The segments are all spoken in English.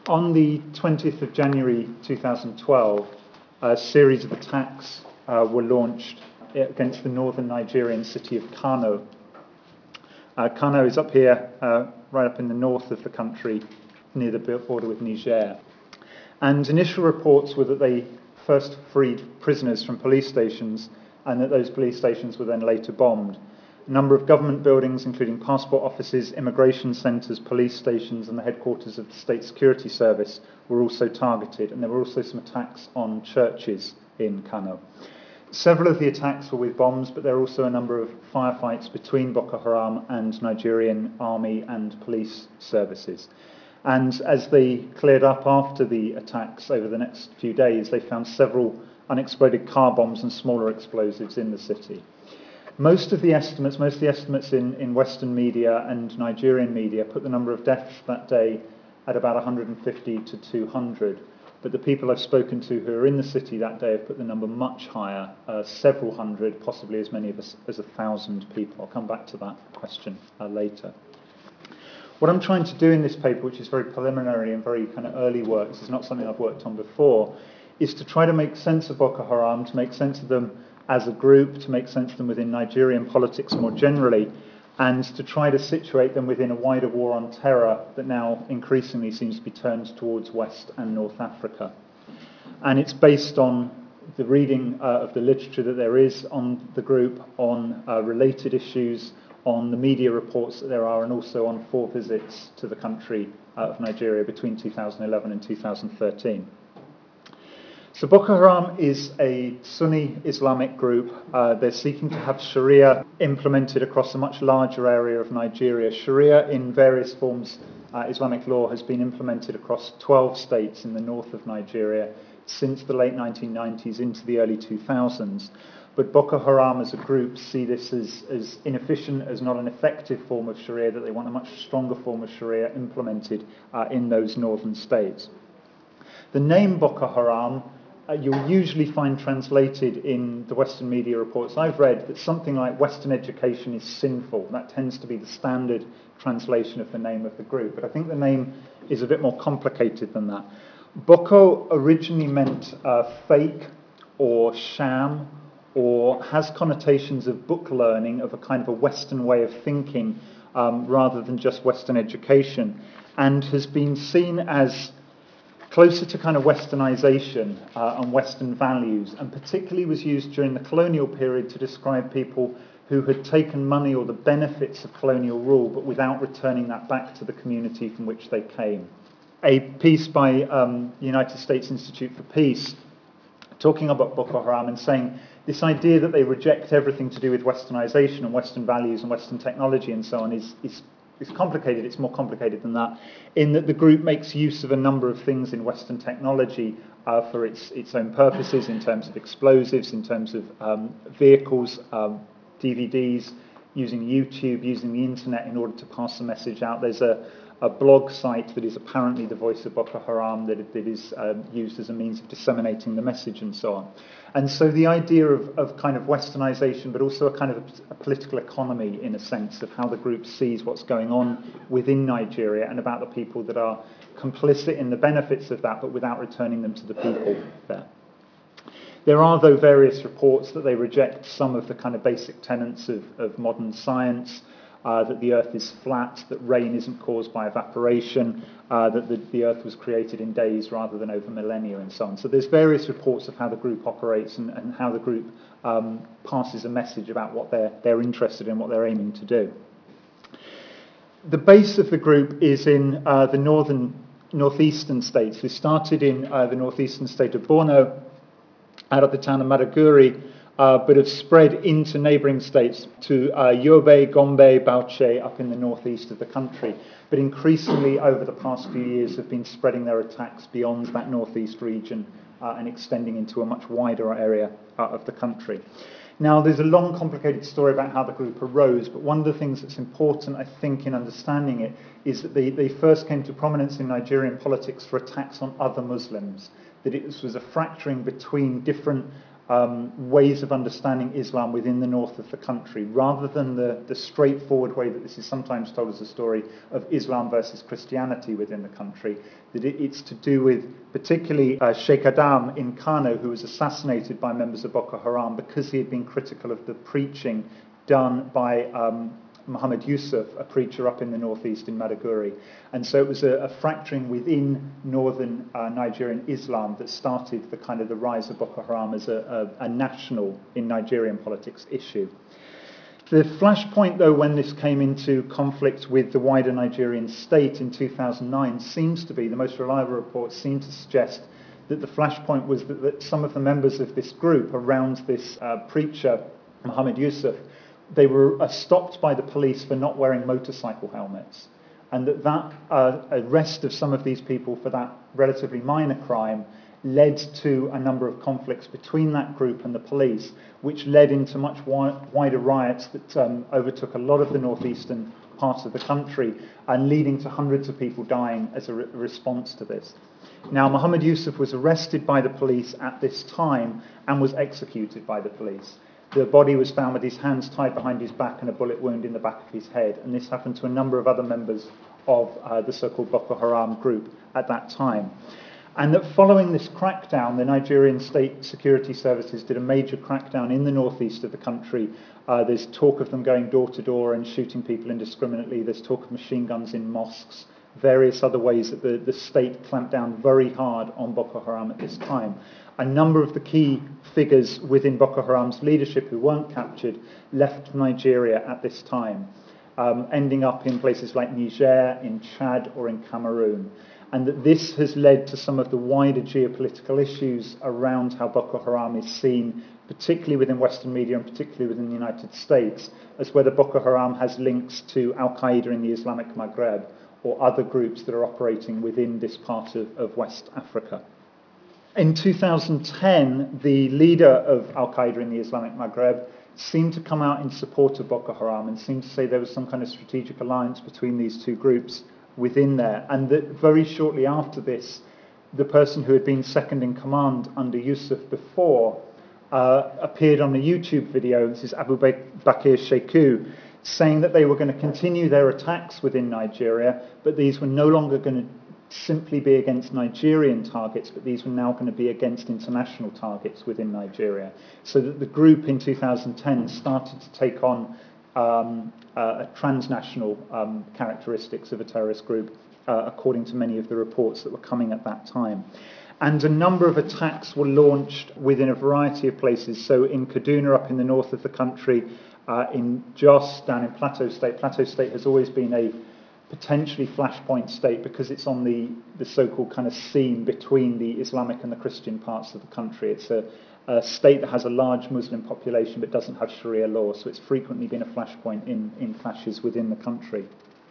On the 20th of January 2012, a series of attacks were launched against the northern Nigerian city of Kano. Kano is up here, right up in the north of the country, near the border with Niger. And initial reports were that they first freed prisoners from police stations and that those police stations were then later bombed. A number of government buildings, including passport offices, immigration centres, police stations and the headquarters of the State Security Service, were also targeted, and there were also some attacks on churches in Kano. Several of the attacks were with bombs, but there are also a number of firefights between Boko Haram and Nigerian army and police services. And as they cleared up after the attacks over the next few days, they found several unexploded car bombs and smaller explosives in the city. Most of the estimates in Western media and Nigerian media put the number of deaths that day at about 150 to 200. But the people I've spoken to who are in the city that day have put the number much higher, several hundred, possibly as many as 1,000 people. I'll come back to that question later. What I'm trying to do in this paper, which is very preliminary and very kind of early work, this is not something I've worked on before, is to try to make sense of Boko Haram, to make sense of them as a group, to make sense of them within Nigerian politics more generally, and to try to situate them within a wider war on terror that now increasingly seems to be turned towards West and North Africa. And it's based on the reading of the literature that there is on the group, on related issues, on the media reports that there are, and also on 4 visits to the country of Nigeria between 2011 and 2013. So Boko Haram is a Sunni Islamic group. They're seeking to have Sharia implemented across a much larger area of Nigeria. Sharia in various forms, Islamic law, has been implemented across 12 states in the north of Nigeria since the late 1990s into the early 2000s. But Boko Haram as a group see this as inefficient, as not an effective form of Sharia, that they want a much stronger form of Sharia implemented in those northern states. The name Boko Haram you'll usually find translated in the Western media reports I've read that something like Western education is sinful. That tends to be the standard translation of the name of the group. But I think the name is a bit more complicated than that. Boko originally meant fake or sham, or has connotations of book learning, of a kind of a Western way of thinking, rather than just Western education, and has been seen as closer to kind of Westernization and Western values, and particularly was used during the colonial period to describe people who had taken money or the benefits of colonial rule, but without returning that back to the community from which they came. A piece by the United States Institute for Peace talking about Boko Haram and saying this idea that they reject everything to do with Westernization and Western values and Western technology and so on is complicated. It's more complicated than that, in that the group makes use of a number of things in Western technology for its own purposes, in terms of explosives, in terms of vehicles, DVDs, using YouTube, using the internet in order to pass the message out. There's a blog site that is apparently the voice of Boko Haram that is used as a means of disseminating the message and so on. And so the idea of kind of Westernization, but also a kind of a political economy in a sense of how the group sees what's going on within Nigeria and about the people that are complicit in the benefits of that, but without returning them to the people there. There are, though, various reports that they reject some of the kind of basic tenets of modern science, that the earth is flat, that rain isn't caused by evaporation, that the earth was created in days rather than over millennia and so on. So there's various reports of how the group operates and how the group passes a message about what they're interested in, what they're aiming to do. The base of the group is in the northeastern states. They started in the northeastern state of Borno, out of the town of Maiduguri, but have spread into neighbouring states to Yobe, Gombe, Bauchi, up in the northeast of the country. But increasingly over the past few years have been spreading their attacks beyond that northeast region and extending into a much wider area of the country. Now, there's a long, complicated story about how the group arose, but one of the things that's important, I think, in understanding it is that they first came to prominence in Nigerian politics for attacks on other Muslims, that it was a fracturing between different ways of understanding Islam within the north of the country, rather than the straightforward way that this is sometimes told as a story of Islam versus Christianity within the country, that it's to do with particularly Sheikh Adam in Kano, who was assassinated by members of Boko Haram because he had been critical of the preaching done by Muhammad Yusuf, a preacher up in the northeast in Maduguri. And so it was a fracturing within northern Nigerian Islam that started the rise of Boko Haram as a national, in Nigerian politics, issue. The flashpoint, though, when this came into conflict with the wider Nigerian state in 2009 seems to be, the most reliable reports seem to suggest that the flashpoint was that some of the members of this group around this preacher, Muhammad Yusuf, they were stopped by the police for not wearing motorcycle helmets. And that arrest of some of these people for that relatively minor crime led to a number of conflicts between that group and the police, which led into much wider riots that overtook a lot of the northeastern parts of the country, and leading to hundreds of people dying as a response to this. Now, Muhammad Yusuf was arrested by the police at this time and was executed by the police. The body was found with his hands tied behind his back and a bullet wound in the back of his head. And this happened to a number of other members of the so-called Boko Haram group at that time. And that following this crackdown, the Nigerian state security services did a major crackdown in the northeast of the country. There's talk of them going door to door and shooting people indiscriminately. There's talk of machine guns in mosques, various other ways that the state clamped down very hard on Boko Haram at this time. A number of the key figures within Boko Haram's leadership who weren't captured left Nigeria at this time, ending up in places like Niger, in Chad, or in Cameroon. And that this has led to some of the wider geopolitical issues around how Boko Haram is seen, particularly within Western media and particularly within the United States, as whether Boko Haram has links to Al-Qaeda in the Islamic Maghreb or other groups that are operating within this part of West Africa. In 2010, the leader of Al-Qaeda in the Islamic Maghreb seemed to come out in support of Boko Haram and seemed to say there was some kind of strategic alliance between these two groups within there. And that very shortly after this, the person who had been second in command under Yusuf before appeared on a YouTube video, this is Abu Bakr Sheku, saying that they were going to continue their attacks within Nigeria, but these were no longer going to simply be against Nigerian targets, but these were now going to be against international targets within Nigeria. So that the group in 2010 started to take on transnational characteristics of a terrorist group, according to many of the reports that were coming at that time. And a number of attacks were launched within a variety of places. So in Kaduna, up in the north of the country, in Jos, down in Plateau State. Plateau State has always been a potentially flashpoint state because it's on the so-called kind of seam between the Islamic and the Christian parts of the country. It's a state that has a large Muslim population but doesn't have Sharia law, so it's frequently been a flashpoint in clashes within the country.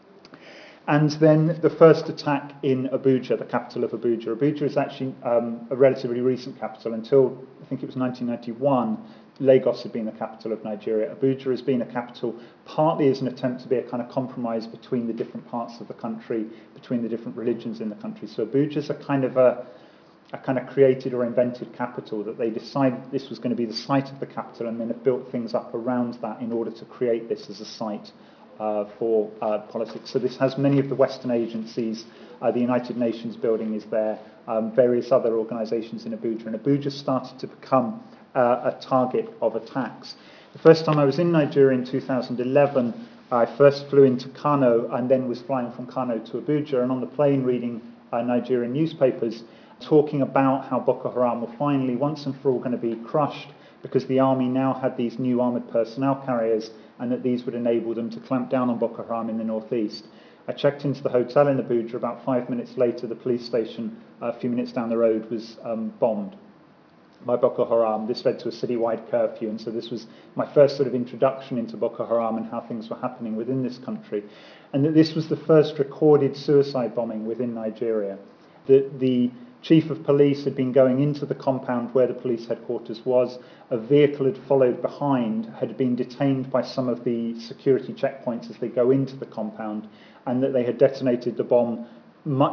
And then the first attack in Abuja, the capital of Abuja. Abuja is actually a relatively recent capital. Until, I think it was 1991, Lagos had been the capital of Nigeria. Abuja has been a capital partly as an attempt to be a kind of compromise between the different parts of the country, between the different religions in the country. So Abuja is a kind of created or invented capital that they decided this was going to be the site of the capital, and then have built things up around that in order to create this as a site for politics. So this has many of the Western agencies. The United Nations building is there, various other organisations in Abuja. And Abuja started to become a target of attacks. The first time I was in Nigeria in 2011, I first flew into Kano and then was flying from Kano to Abuja, and on the plane reading Nigerian newspapers, talking about how Boko Haram were finally once and for all going to be crushed because the army now had these new armoured personnel carriers, and that these would enable them to clamp down on Boko Haram in the northeast. I checked into the hotel in Abuja. About 5 minutes later, the police station a few minutes down the road was bombed by Boko Haram. This led to a citywide curfew, and so this was my first sort of introduction into Boko Haram and how things were happening within this country. And that this was the first recorded suicide bombing within Nigeria. The chief of police had been going into the compound where the police headquarters was. A vehicle had followed behind, had been detained by some of the security checkpoints as they go into the compound, and that they had detonated the bomb much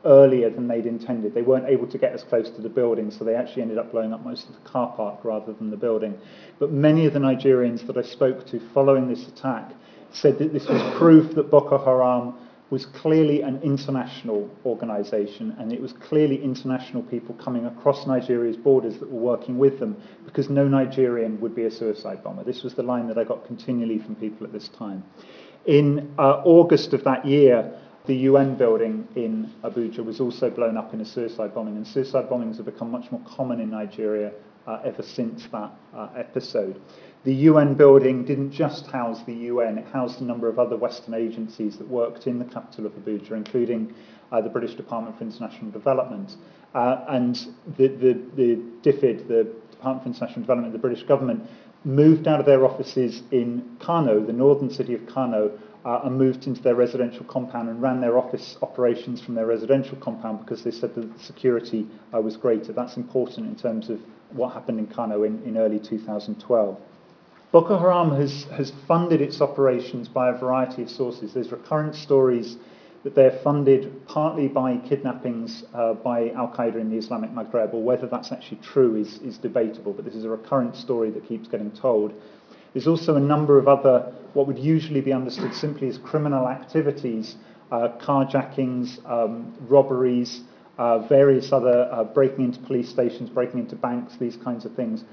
earlier than they'd intended. They weren't able to get as close to the building, so they actually ended up blowing up most of the car park rather than the building. But many of the Nigerians that I spoke to following this attack said that this was proof that Boko Haram was clearly an international organisation, and it was clearly international people coming across Nigeria's borders that were working with them, because no Nigerian would be a suicide bomber. This was the line that I got continually from people at this time. In August of that year, the UN building in Abuja was also blown up in a suicide bombing, and suicide bombings have become much more common in Nigeria ever since that episode. The UN building didn't just house the UN, it housed a number of other Western agencies that worked in the capital of Abuja, including the British Department for International Development. And the DFID, the Department for International Development, the British government, moved out of their offices in Kano, the northern city of Kano, and moved into their residential compound and ran their office operations from their residential compound because they said that the security was greater. That's important in terms of what happened in Kano in early 2012. Boko Haram has funded its operations by a variety of sources. There's recurrent stories that they're funded partly by kidnappings by Al-Qaeda in the Islamic Maghreb, or whether that's actually true is debatable, but this is a recurrent story that keeps getting told. There's also a number of other, what would usually be understood simply as criminal activities, carjackings, robberies, various other breaking into police stations, breaking into banks, these kinds of things,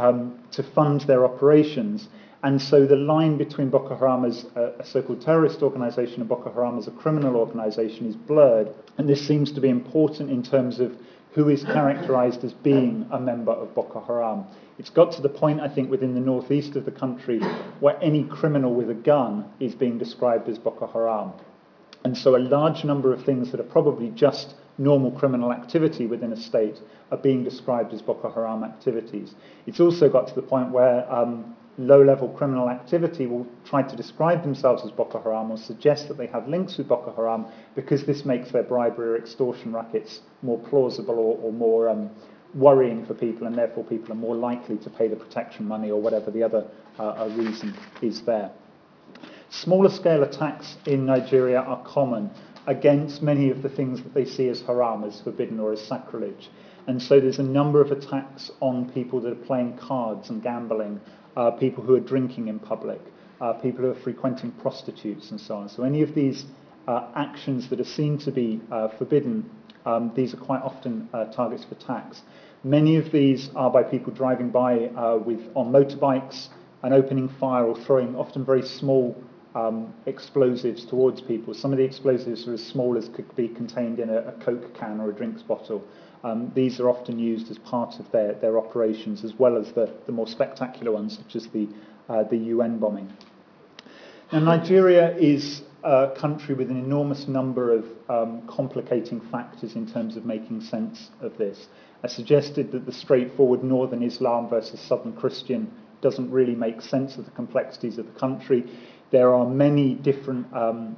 to fund their operations. And so the line between Boko Haram as a so-called terrorist organisation and Boko Haram as a criminal organisation is blurred. And this seems to be important in terms of who is characterised as being a member of Boko Haram. It's got to the point, I think, within the northeast of the country where any criminal with a gun is being described as Boko Haram. And so a large number of things that are probably just normal criminal activity within a state are being described as Boko Haram activities. It's also got to the point where low-level criminal activity will try to describe themselves as Boko Haram or suggest that they have links with Boko Haram because this makes their bribery or extortion rackets more plausible or more worrying for people, and therefore people are more likely to pay the protection money or whatever the other reason is there. Smaller scale attacks in Nigeria are common against many of the things that they see as haram, as forbidden or as sacrilege. And so there's a number of attacks on people that are playing cards and gambling, people who are drinking in public, people who are frequenting prostitutes and so on. So any of these actions that are seen to be forbidden, these are quite often targets of attacks. Many of these are by people driving by on motorbikes and opening fire or throwing often very small explosives towards people. Some of the explosives are as small as could be contained in a Coke can or a drinks bottle. These are often used as part of their operations, as well as the more spectacular ones, such as the UN bombing. Now, Nigeria is a country with an enormous number of complicating factors in terms of making sense of this. I suggested that the straightforward northern Islam versus southern Christian doesn't really make sense of the complexities of the country. There are many different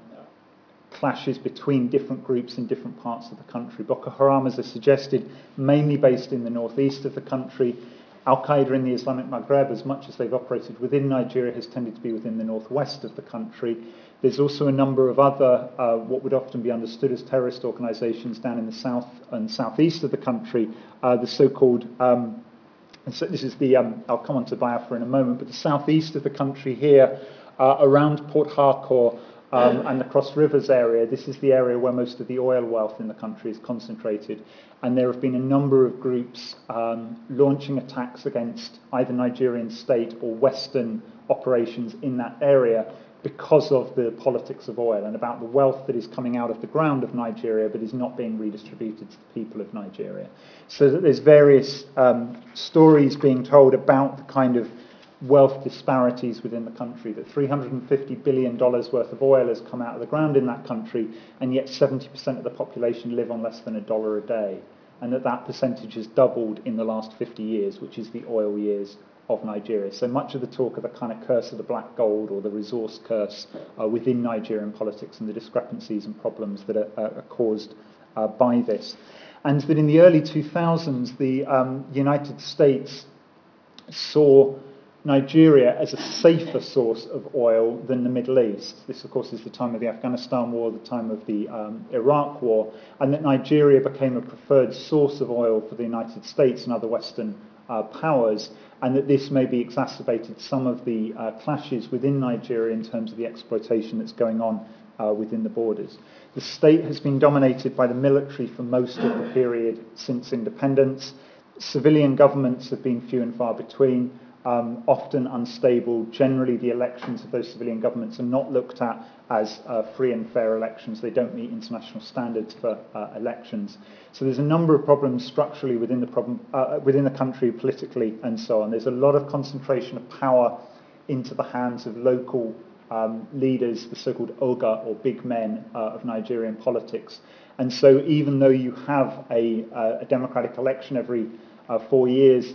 clashes between different groups in different parts of the country. Boko Haram, as I suggested, mainly based in the northeast of the country. Al-Qaeda in the Islamic Maghreb, as much as they've operated within Nigeria, has tended to be within the northwest of the country. There's also a number of other, what would often be understood as terrorist organisations down in the south and southeast of the country, the so-called, so this is the, I'll come on to Biafra in a moment, but the southeast of the country here, around Port Harcourt and the Cross Rivers area, this is the area where most of the oil wealth in the country is concentrated. And there have been a number of groups launching attacks against either Nigerian state or Western operations in that area because of the politics of oil and about the wealth that is coming out of the ground of Nigeria but is not being redistributed to the people of Nigeria. So that there's various stories being told about the kind of wealth disparities within the country, that $350 billion worth of oil has come out of the ground in that country, and yet 70% of the population live on less than $1 a day, and that percentage has doubled in the last 50 years, which is the oil years of Nigeria. So much of the talk of the kind of curse of the black gold or the resource curse within Nigerian politics and the discrepancies and problems that are caused by this. And that in the early 2000s, the United States saw Nigeria as a safer source of oil than the Middle East. This, of course, is the time of the Afghanistan war, the time of the Iraq war, and that Nigeria became a preferred source of oil for the United States and other Western powers, and that this maybe exacerbated some of the clashes within Nigeria in terms of the exploitation that's going on within the borders. The state has been dominated by the military for most of the period since independence. Civilian governments have been few and far between, often unstable. Generally, the elections of those civilian governments are not looked at as free and fair elections. They don't meet international standards for elections. So there's a number of problems structurally within the country, politically, and so on. There's a lot of concentration of power into the hands of local leaders, the so-called Oga, or big men of Nigerian politics. And so even though you have a democratic election every 4 years,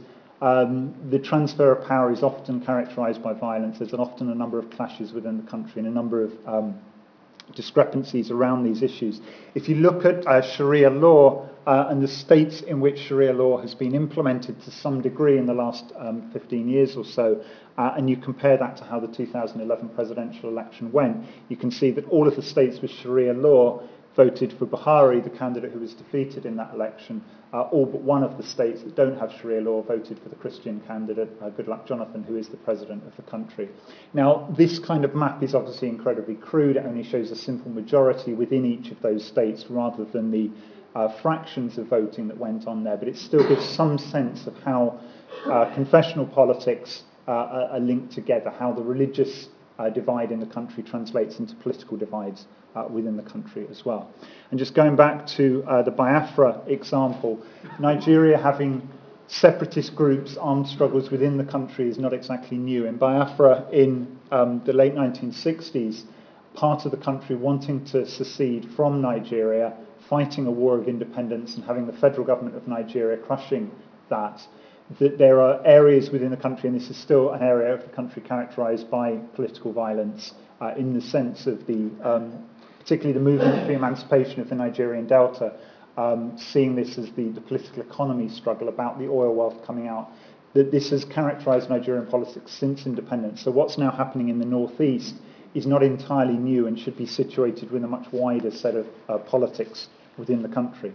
the transfer of power is often characterized by violence. There's often a number of clashes within the country and a number of discrepancies around these issues. If you look at Sharia law and the states in which Sharia law has been implemented to some degree in the last 15 years or so, and you compare that to how the 2011 presidential election went, you can see that all of the states with Sharia law voted for Buhari, the candidate who was defeated in that election. All but one of the states that don't have Sharia law voted for the Christian candidate, Goodluck Jonathan, who is the president of the country. Now, this kind of map is obviously incredibly crude. It only shows a simple majority within each of those states rather than the fractions of voting that went on there. But it still gives some sense of how confessional politics are linked together, how the religious divide in the country translates into political divides within the country as well. And just going back to the Biafra example, Nigeria having separatist groups, armed struggles within the country is not exactly new. In Biafra in the late 1960s, part of the country wanting to secede from Nigeria, fighting a war of independence and having the federal government of Nigeria crushing that there are areas within the country, and this is still an area of the country characterised by political violence in the sense of the, particularly the movement for the emancipation of the Nigerian Delta, seeing this as the political economy struggle about the oil wealth coming out, that this has characterised Nigerian politics since independence. So what's now happening in the northeast is not entirely new and should be situated within a much wider set of politics within the country.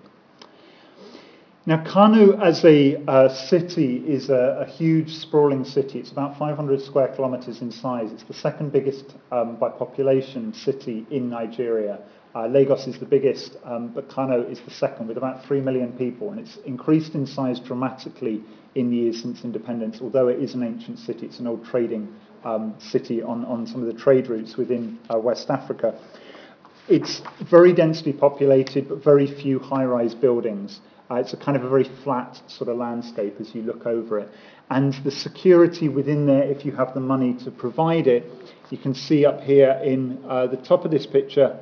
Now, Kano as a city is a huge, sprawling city. It's about 500 square kilometres in size. It's the second biggest by population city in Nigeria. Lagos is the biggest, but Kano is the second, with about 3 million people. And it's increased in size dramatically in the years since independence, although it is an ancient city. It's an old trading city on some of the trade routes within West Africa. It's very densely populated, but very few high-rise buildings. It's a kind of a very flat sort of landscape as you look over it. And the security within there, if you have the money to provide it, you can see up here in the top of this picture,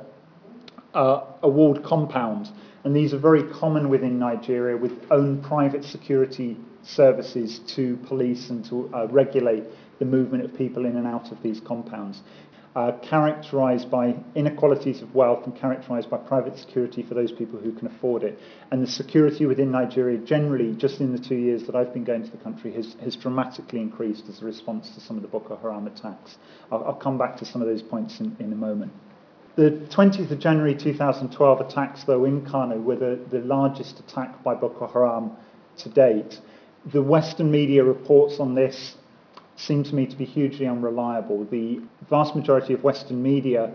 a walled compound. And these are very common within Nigeria, with own private security services to police and to regulate the movement of people in and out of these compounds. Characterised by inequalities of wealth and characterised by private security for those people who can afford it. And the security within Nigeria generally, just in the 2 years that I've been going to the country, has dramatically increased as a response to some of the Boko Haram attacks. I'll come back to some of those points in a moment. The 20th of January 2012 attacks, though, in Kano were the largest attack by Boko Haram to date. The Western media reports on this seem to me to be hugely unreliable. The vast majority of Western media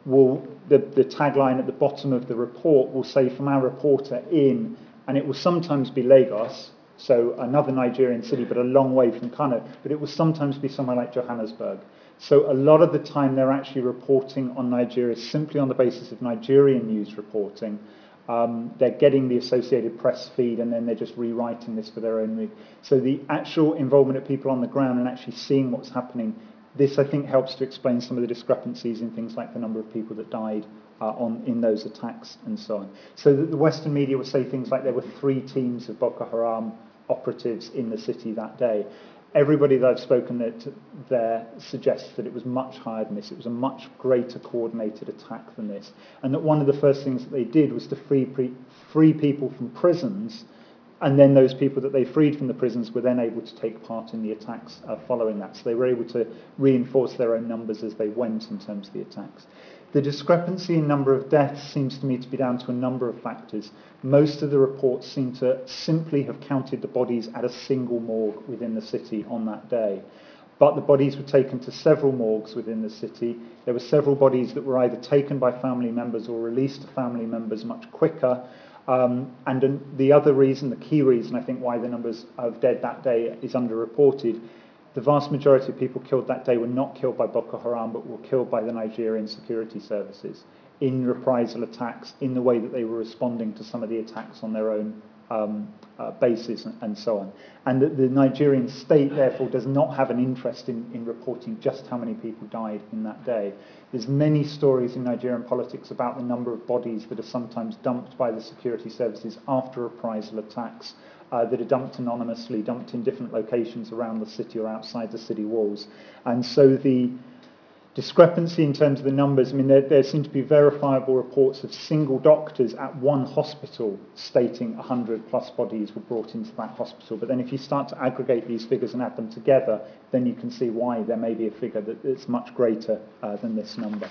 the tagline at the bottom of the report will say, from our reporter in, and it will sometimes be Lagos, so another Nigerian city, but a long way from Kano, but it will sometimes be somewhere like Johannesburg. So a lot of the time they're actually reporting on Nigeria simply on the basis of Nigerian news reporting. They're getting the Associated Press feed and then they're just rewriting this for their own read. So the actual involvement of people on the ground and actually seeing what's happening, this I think helps to explain some of the discrepancies in things like the number of people that died in those attacks and so on. So the Western media will say things like there were 3 teams of Boko Haram operatives in the city that day. Everybody that I've spoken there suggests that it was much higher than this. It was a much greater coordinated attack than this. And that one of the first things that they did was to free people from prisons And then those people that they freed from the prisons were then able to take part in the attacks following that. So they were able to reinforce their own numbers as they went in terms of the attacks. The discrepancy in number of deaths seems to me to be down to a number of factors. Most of the reports seem to simply have counted the bodies at a single morgue within the city on that day. But the bodies were taken to several morgues within the city. There were several bodies that were either taken by family members or released to family members much quicker. And the other reason, the key reason, I think, why the numbers of dead that day is underreported, the vast majority of people killed that day were not killed by Boko Haram, but were killed by the Nigerian security services in reprisal attacks, in the way that they were responding to some of the attacks on their own bases and so on. And the Nigerian state, therefore, does not have an interest in reporting just how many people died in that day. There's many stories in Nigerian politics about the number of bodies that are sometimes dumped by the security services after reprisal attacks, that are dumped anonymously, dumped in different locations around the city or outside the city walls. And so the discrepancy in terms of the numbers, I mean, there seem to be verifiable reports of single doctors at one hospital stating 100 plus bodies were brought into that hospital. But then if you start to aggregate these figures and add them together, then you can see why there may be a figure that's much greater than this number.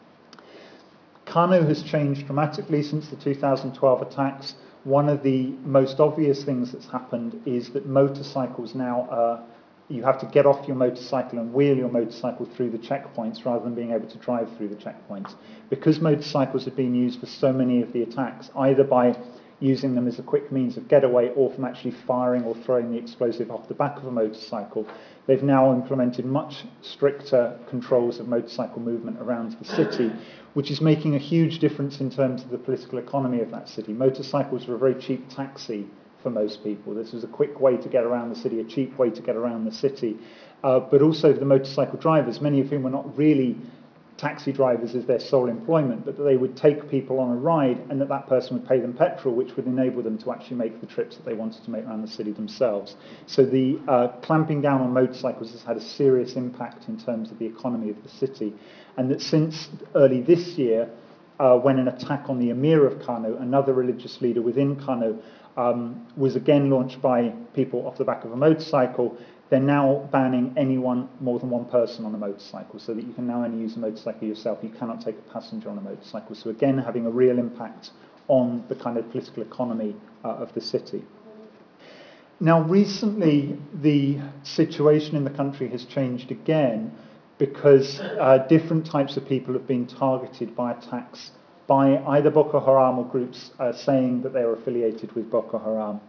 Kano has changed dramatically since the 2012 attacks. One of the most obvious things that's happened is that motorcycles now you have to get off your motorcycle and wheel your motorcycle through the checkpoints rather than being able to drive through the checkpoints. Because motorcycles have been used for so many of the attacks, either by using them as a quick means of getaway or from actually firing or throwing the explosive off the back of a motorcycle, they've now implemented much stricter controls of motorcycle movement around the city, which is making a huge difference in terms of the political economy of that city. Motorcycles are a very cheap taxi for most people. This was a quick way to get around the city, a cheap way to get around the city. But also the motorcycle drivers, many of whom were not really taxi drivers as their sole employment, but that they would take people on a ride and that person would pay them petrol, which would enable them to actually make the trips that they wanted to make around the city themselves. So the clamping down on motorcycles has had a serious impact in terms of the economy of the city. And that since early this year, when an attack on the Emir of Kano, another religious leader within Kano, was again launched by people off the back of a motorcycle, they're now banning anyone more than one person on a motorcycle, so that you can now only use a motorcycle yourself. You cannot take a passenger on a motorcycle. So again, having a real impact on the kind of political economy of the city. Now, recently, the situation in the country has changed again because different types of people have been targeted by attacks by either Boko Haram or groups saying that they are affiliated with Boko Haram.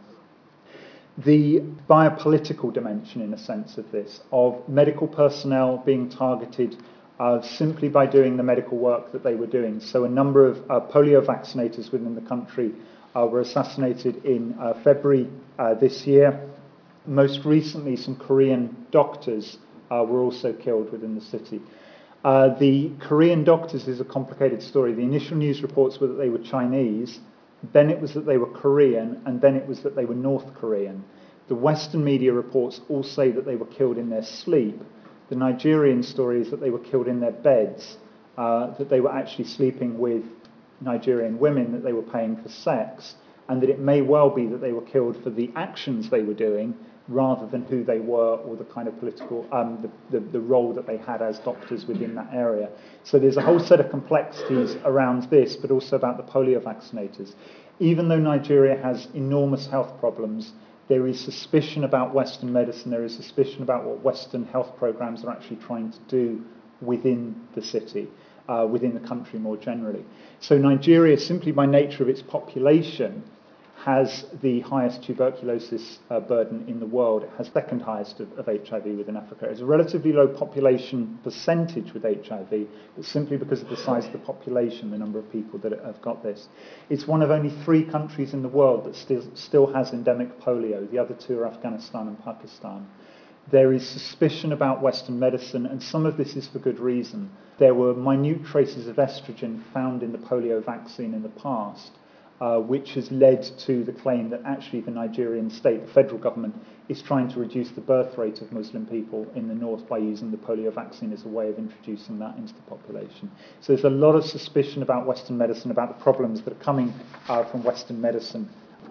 The biopolitical dimension, in a sense, of this, of medical personnel being targeted simply by doing the medical work that they were doing. So a number of polio vaccinators within the country were assassinated in February this year. Most recently, some Korean doctors were also killed within the city. The Korean doctors is a complicated story. The initial news reports were that they were Chinese, then it was that they were Korean, and then it was that they were North Korean. The Western media reports all say that they were killed in their sleep. The Nigerian story is that they were killed in their beds, that they were actually sleeping with Nigerian women that they were paying for sex, and that it may well be that they were killed for the actions they were doing rather than who they were or the kind of political, the role that they had as doctors within that area. So there's a whole set of complexities around this, but also about the polio vaccinators. Even though Nigeria has enormous health problems, there is suspicion about Western medicine, there is suspicion about what Western health programs are actually trying to do within the city, within the country more generally. So Nigeria, simply by nature of its population, has the highest tuberculosis burden in the world. It has second highest of HIV within Africa. It's a relatively low population percentage with HIV, but simply because of the size of the population, the number of people that have got this. It's one of only 3 countries in the world that still has endemic polio. The other 2 are Afghanistan and Pakistan. There is suspicion about Western medicine, and some of this is for good reason. There were minute traces of estrogen found in the polio vaccine in the past, which has led to the claim that actually the Nigerian state, the federal government, is trying to reduce the birth rate of Muslim people in the north by using the polio vaccine as a way of introducing that into the population. So there's a lot of suspicion about Western medicine, about the problems that are coming from Western medicine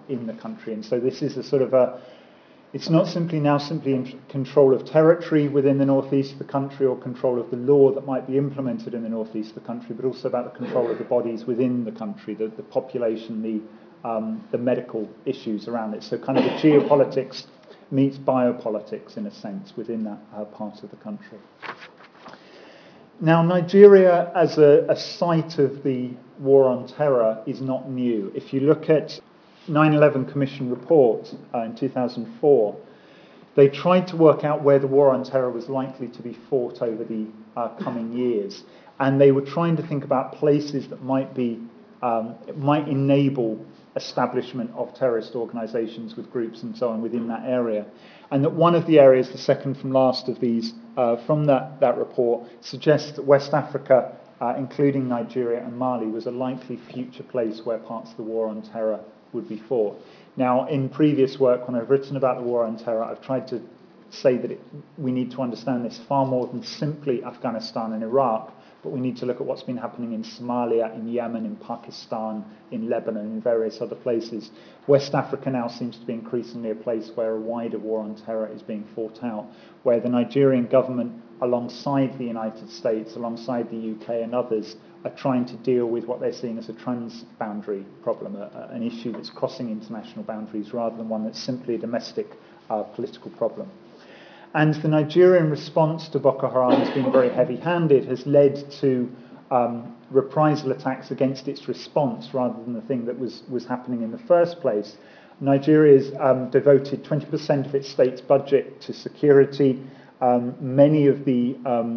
in the country. And so this is a sort of it's not simply in control of territory within the northeast of the country or control of the law that might be implemented in the northeast of the country, but also about the control of the bodies within the country, the population, the medical issues around it. So kind of the geopolitics meets biopolitics in a sense within that part of the country. Now, Nigeria as a site of the war on terror is not new. If you look at 9/11 Commission report in 2004, they tried to work out where the war on terror was likely to be fought over the coming years, and they were trying to think about places that might enable establishment of terrorist organisations with groups and so on within that area. And that one of the areas, the second from last of these, from that report, suggests that West Africa, including Nigeria and Mali, was a likely future place where parts of the war on terror would be fought. Now, in previous work, when I've written about the war on terror, I've tried to say that we need to understand this far more than simply Afghanistan and Iraq, but we need to look at what's been happening in Somalia, in Yemen, in Pakistan, in Lebanon, in various other places. West Africa now seems to be increasingly a place where a wider war on terror is being fought out, where the Nigerian government, alongside the United States, alongside the UK and others, are trying to deal with what they're seeing as a trans-boundary problem, an issue that's crossing international boundaries rather than one that's simply a domestic political problem. And the Nigerian response to Boko Haram has been very heavy-handed, has led to reprisal attacks against its response rather than the thing that was happening in the first place. Nigeria's devoted 20% of its state's budget to security. Many of the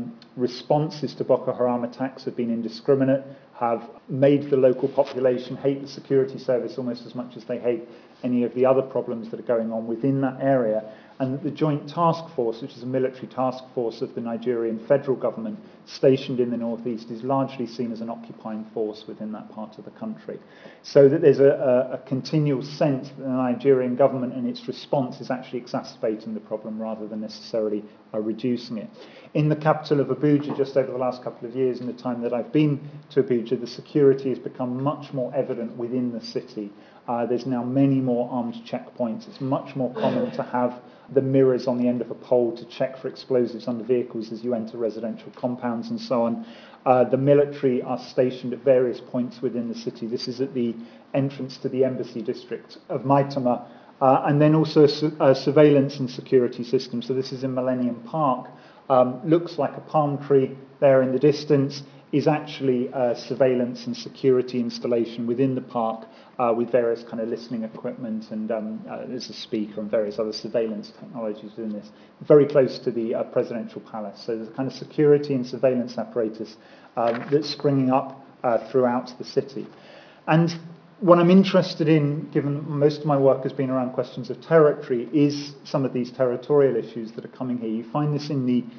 responses to Boko Haram attacks have been indiscriminate, have made the local population hate the security service almost as much as they hate any of the other problems that are going on within that area. And the Joint Task Force, which is a military task force of the Nigerian federal government stationed in the northeast, is largely seen as an occupying force within that part of the country. So that there's a continual sense that the Nigerian government and its response is actually exacerbating the problem rather than necessarily reducing it. In the capital of Abuja, just over the last couple of years, in the time that I've been to Abuja, the security has become much more evident within the city. There's now many more armed checkpoints. It's much more common to have the mirrors on the end of a pole to check for explosives under vehicles as you enter residential compounds and so on. The military are stationed at various points within the city. This is at the entrance to the embassy district of Maitama. And then also a surveillance and security system. So this is in Millennium Park. Looks like a palm tree there in the distance, is actually a surveillance and security installation within the park with various kind of listening equipment, and there's a speaker and various other surveillance technologies within this. Very close to the presidential palace. So there's a kind of security and surveillance apparatus that's springing up throughout the city. And what I'm interested in, given most of my work has been around questions of territory, is some of these territorial issues that are coming here. You find this in the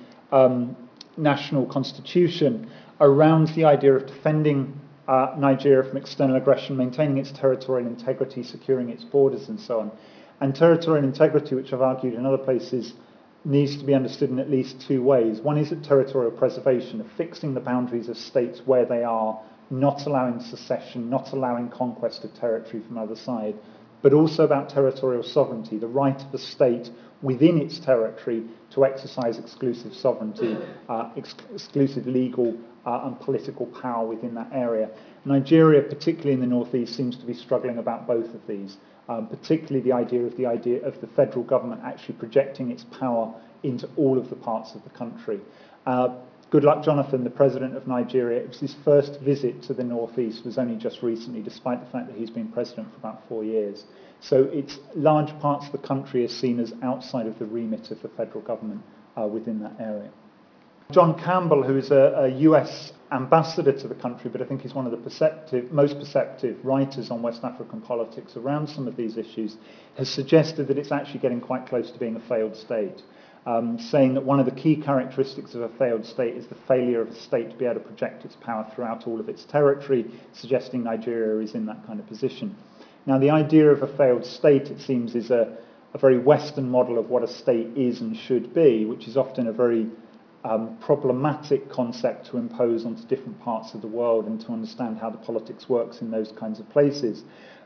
national constitution around the idea of defending Nigeria from external aggression, maintaining its territorial integrity, securing its borders, and so on. And territorial integrity, which I've argued in other places, needs to be understood in at least two ways. One is that territorial preservation, of fixing the boundaries of states where they are, not allowing secession, not allowing conquest of territory from the other side, but also about territorial sovereignty, the right of a state within its territory to exercise exclusive sovereignty, exclusive legal and political power within that area. Nigeria, particularly in the northeast, seems to be struggling about both of these, particularly the idea of the federal government actually projecting its power into all of the parts of the country. Goodluck Jonathan, the president of Nigeria, it was his first visit to the northeast, was only just recently, despite the fact that he's been president for about 4 years. So it's large parts of the country are seen as outside of the remit of the federal government within that area. John Campbell, who is a US ambassador to the country, but I think he's one of the most perceptive writers on West African politics around some of these issues, has suggested that it's actually getting quite close to being a failed state. Saying that one of the key characteristics of a failed state is the failure of a state to be able to project its power throughout all of its territory, suggesting Nigeria is in that kind of position. Now, the idea of a failed state, it seems, is a very Western model of what a state is and should be, which is often a very problematic concept to impose onto different parts of the world and to understand how the politics works in those kinds of places.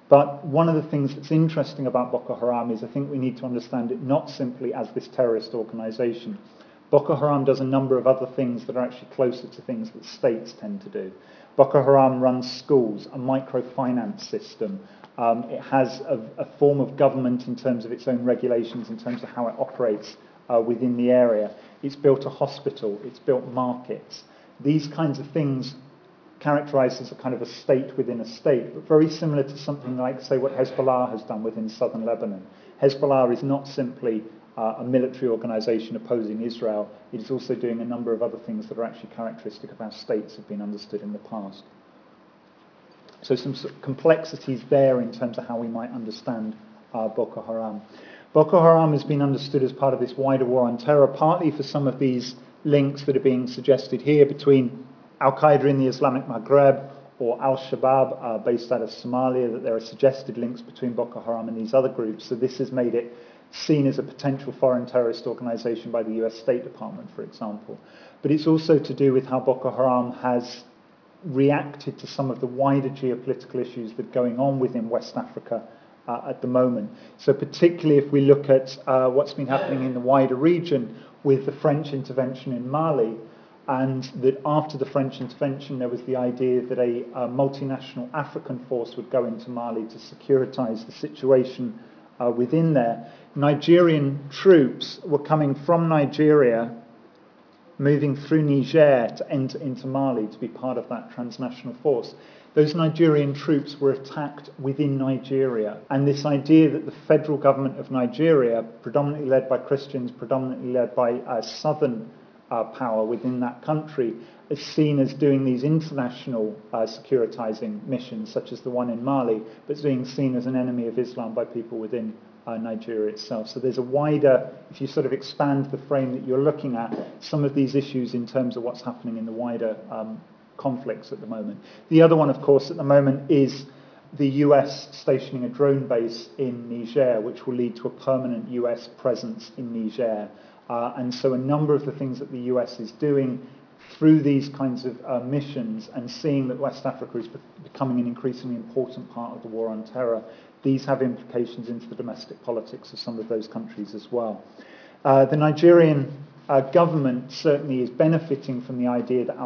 But one of the things that's interesting about Boko Haram is I think we need to understand it not simply as this terrorist organisation. Boko Haram does a number of other things that are actually closer to things that states tend to do. Boko Haram runs schools, a microfinance system. It has a form of government in terms of its own regulations, in terms of how it operates within the area. It's built a hospital, it's built markets. These kinds of things characterized as a kind of a state within a state, but very similar to something like, say, what Hezbollah has done within southern Lebanon. Hezbollah is not simply a military organization opposing Israel. It is also doing a number of other things that are actually characteristic of how states have been understood in the past. So some sort of complexities there in terms of how we might understand Boko Haram. Boko Haram has been understood as part of this wider war on terror, partly for some of these links that are being suggested here between Al-Qaeda in the Islamic Maghreb or Al-Shabaab based out of Somalia, that there are suggested links between Boko Haram and these other groups. So this has made it seen as a potential foreign terrorist organization by the US State Department, for example. But it's also to do with how Boko Haram has reacted to some of the wider geopolitical issues that are going on within West Africa at the moment. So particularly if we look at what's been happening in the wider region with the French intervention in Mali, and that after the French intervention there was the idea that a multinational African force would go into Mali to securitize the situation within there. Nigerian troops were coming from Nigeria, moving through Niger to enter into Mali to be part of that transnational force. Those Nigerian troops were attacked within Nigeria. And this idea that the federal government of Nigeria, predominantly led by Christians, predominantly led by southern power within that country, is seen as doing these international securitizing missions, such as the one in Mali, but being seen as an enemy of Islam by people within Nigeria itself. So there's a wider, if you sort of expand the frame that you're looking at, some of these issues in terms of what's happening in the wider conflicts at the moment. The other one, of course, at the moment is the US stationing a drone base in Niger, which will lead to a permanent US presence in Niger. And so a number of the things that the US is doing through these kinds of missions and seeing that West Africa is becoming an increasingly important part of the war on terror, these have implications into the domestic politics of some of those countries as well. The Nigerian government certainly is benefiting from the idea that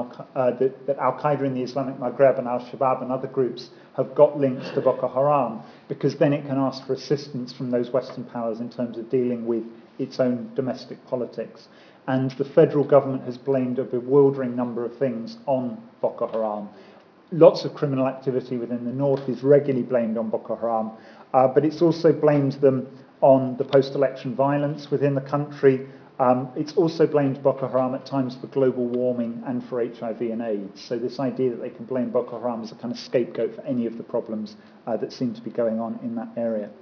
Al-Qaeda in the Islamic Maghreb and Al-Shabaab and other groups have got links to Boko Haram, because then it can ask for assistance from those Western powers in terms of dealing with its own domestic politics. And the federal government has blamed a bewildering number of things on Boko Haram. Lots of criminal activity within the north is regularly blamed on Boko Haram, but it's also blamed them on the post-election violence within the country. It's also blamed Boko Haram at times for global warming and for HIV and AIDS. So this idea that they can blame Boko Haram as a kind of scapegoat for any of the problems that seem to be going on in that area.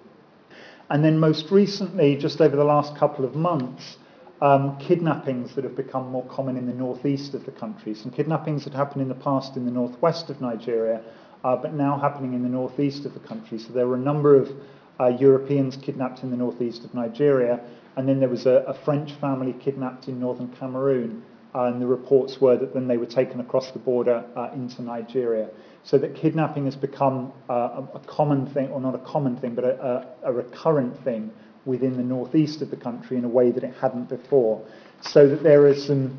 And then most recently, just over the last couple of months, kidnappings that have become more common in the northeast of the country. Some kidnappings that happened in the past in the northwest of Nigeria, but now happening in the northeast of the country. So there were a number of Europeans kidnapped in the northeast of Nigeria, and then there was a French family kidnapped in northern Cameroon, and the reports were that then they were taken across the border into Nigeria. So that kidnapping has become a common thing, or not a common thing, but a recurrent thing within the northeast of the country in a way that it hadn't before. So that there are some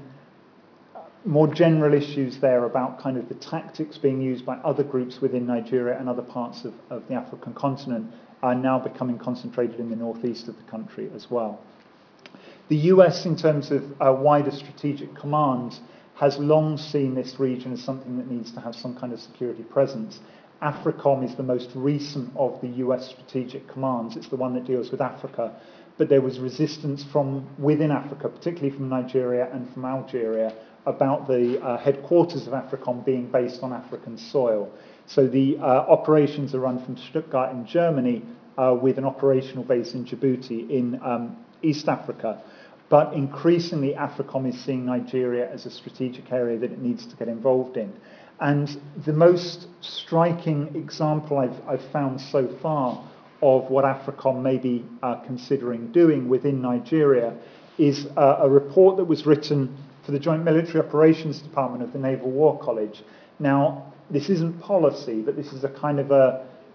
more general issues there about kind of the tactics being used by other groups within Nigeria and other parts of the African continent are now becoming concentrated in the northeast of the country as well. The US, in terms of wider strategic command, has long seen this region as something that needs to have some kind of security presence. AFRICOM is the most recent of the US strategic commands. It's the one that deals with Africa. But there was resistance from within Africa, particularly from Nigeria and from Algeria, about the headquarters of AFRICOM being based on African soil. So the operations are run from Stuttgart in Germany with an operational base in Djibouti in East Africa. But increasingly, AFRICOM is seeing Nigeria as a strategic area that it needs to get involved in. And the most striking example I've found so far of what AFRICOM may be considering doing within Nigeria is a report that was written for the Joint Military Operations Department of the Naval War College. Now, this isn't policy, but this is a kind of a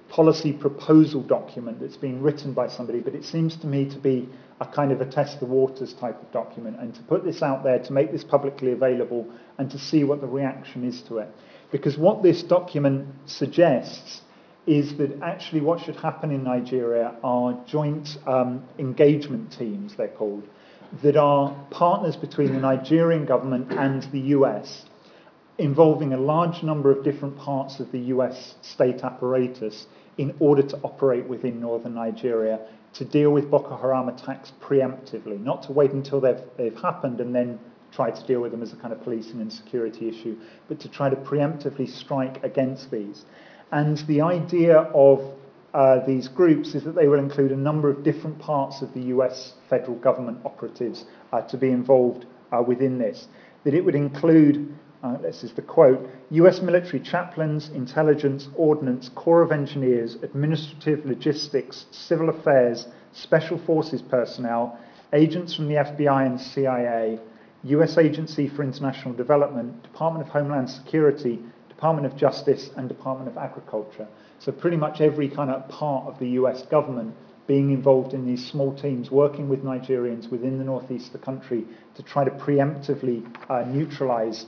policy proposal document that's been written by somebody, but it seems to me to be a kind of a test the waters type of document, and to put this out there, to make this publicly available, and to see what the reaction is to it. Because what this document suggests is that actually what should happen in Nigeria are joint engagement teams, they're called, that are partners between the Nigerian government and the US, involving a large number of different parts of the US state apparatus in order to operate within northern Nigeria to deal with Boko Haram attacks preemptively, not to wait until they've happened and then try to deal with them as a kind of policing and security issue, but to try to preemptively strike against these. And the idea of these groups is that they will include a number of different parts of the US federal government operatives to be involved within this. That it would include, this is the quote, US military chaplains, intelligence, ordnance, Corps of Engineers, administrative, logistics, civil affairs, special forces personnel, agents from the FBI and CIA, US Agency for International Development, Department of Homeland Security, Department of Justice, and Department of Agriculture. So pretty much every kind of part of the US government being involved in these small teams, working with Nigerians within the northeast of the country to try to preemptively neutralize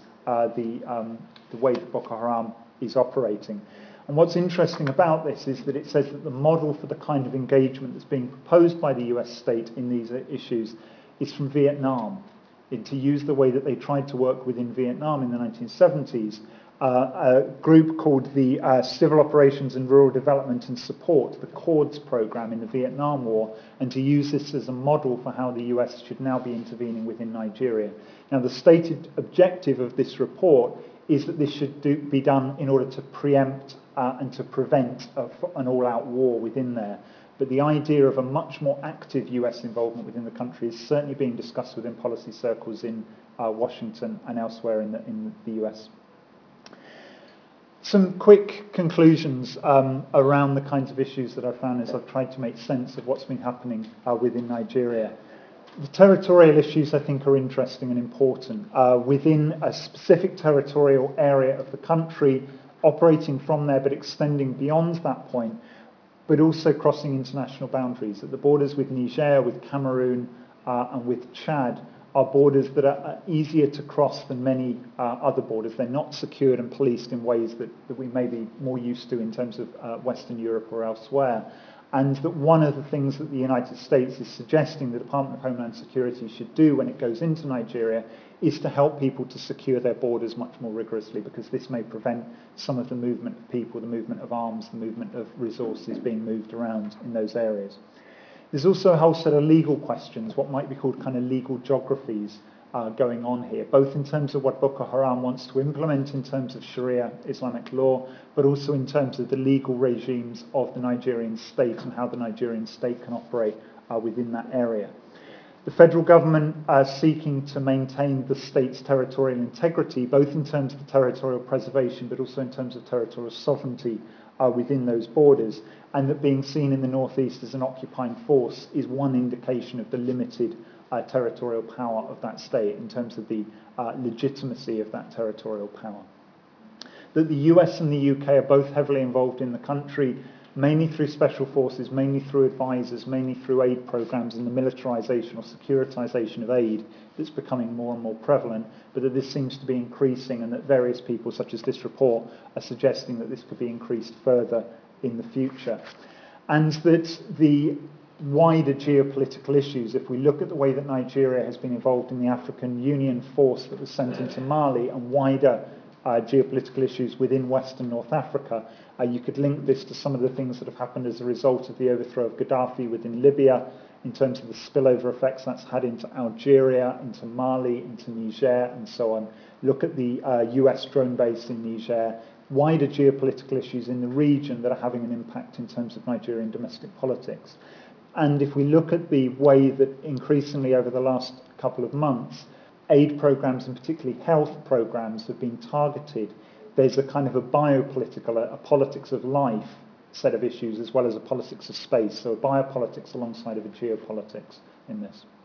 the way that Boko Haram is operating. And what's interesting about this is that it says that the model for the kind of engagement that's being proposed by the US state in these issues is from Vietnam. And to use the way that they tried to work within Vietnam in the 1970s, a group called the Civil Operations and Rural Development and Support, the CORDS program in the Vietnam War, and to use this as a model for how the US should now be intervening within Nigeria. Now, the stated objective of this report is that this should be done in order to preempt and to prevent an all-out war within there. But the idea of a much more active US involvement within the country is certainly being discussed within policy circles in Washington and elsewhere in the US. Some quick conclusions around the kinds of issues that I've found as I've tried to make sense of what's been happening within Nigeria. The territorial issues, I think, are interesting and important. Within a specific territorial area of the country, operating from there but extending beyond that point, but also crossing international boundaries. At the borders with Niger, with Cameroon, and with Chad are borders that are easier to cross than many other borders. They're not secured and policed in ways that we may be more used to in terms of Western Europe or elsewhere. And that one of the things that the United States is suggesting the Department of Homeland Security should do when it goes into Nigeria is to help people to secure their borders much more rigorously, because this may prevent some of the movement of people, the movement of arms, the movement of resources being moved around in those areas. There's also a whole set of legal questions, what might be called kind of legal geographies going on here, both in terms of what Boko Haram wants to implement in terms of Sharia Islamic law, but also in terms of the legal regimes of the Nigerian state and how the Nigerian state can operate within that area. The federal government seeking to maintain the state's territorial integrity, both in terms of the territorial preservation, but also in terms of territorial sovereignty within those borders, and that being seen in the northeast as an occupying force is one indication of the limited territorial power of that state in terms of the legitimacy of that territorial power. That the US and the UK are both heavily involved in the country, mainly through special forces, mainly through advisors, mainly through aid programs and the militarization or securitization of aid that's becoming more and more prevalent, but that this seems to be increasing and that various people, such as this report, are suggesting that this could be increased further in the future. And that the wider geopolitical issues, if we look at the way that Nigeria has been involved in the African Union force that was sent into Mali and wider geopolitical issues within Western North Africa, you could link this to some of the things that have happened as a result of the overthrow of Gaddafi within Libya, in terms of the spillover effects that's had into Algeria, into Mali, into Niger, and so on. Look at the US drone base in Niger, wider geopolitical issues in the region that are having an impact in terms of Nigerian domestic politics. And if we look at the way that increasingly over the last couple of months, aid programs and particularly health programs have been targeted, there's a kind of a biopolitical, a politics of life set of issues, as well as a politics of space, so a biopolitics alongside of a geopolitics in this.